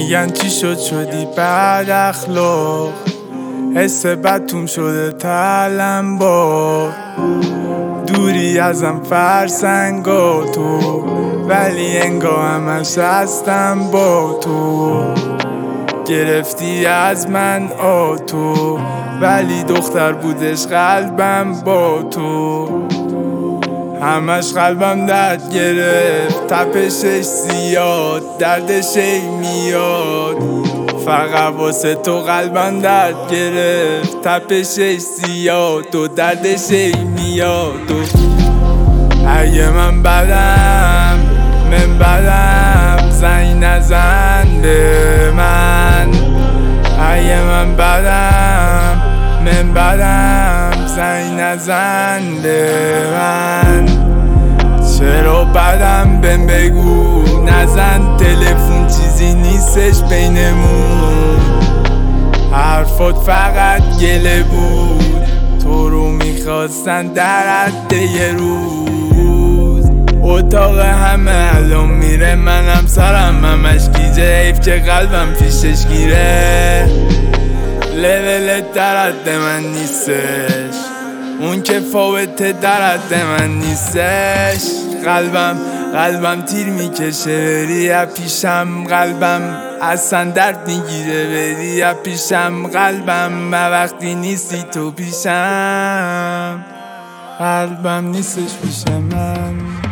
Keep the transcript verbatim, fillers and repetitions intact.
میگن چی شد شدی بد اخلاق، حس بدتون شده تلمبار، دوری ازم فرسنگا تو، ولی انگاه همش هستم با تو. گرفتی از من آتو، ولی دختر بودش قلبم با تو. همش قلبم درد گرفت، تپشش زیاد، دردش ای میاد. فقط واسه تو قلبم درد گرفت، تپشش زیاد و دردش ای میاد. اگه من بدم من بدم زنگ نزن به من، اگه من بدم من بدم زنگ نزن به من. چرا بدم بهم بگو، نزن تلفن چیزی نیستش بینمون. حرفات فقط گله بود، تو رو میخواستن در حد یه روز. اتاق همه الان میره، منم سرم همش گیجه، حیف که قلبم پیشش گیره. لول در حد من نیستش، اون که فاوته در حد من نیستش. قلبم قلبم تیر میکشه بری از پیشم، قلبم اصلا درد میگیره بری از پیشم. قلبم وقتی نیستی تو پیشم، قلبم نیستش پیش من.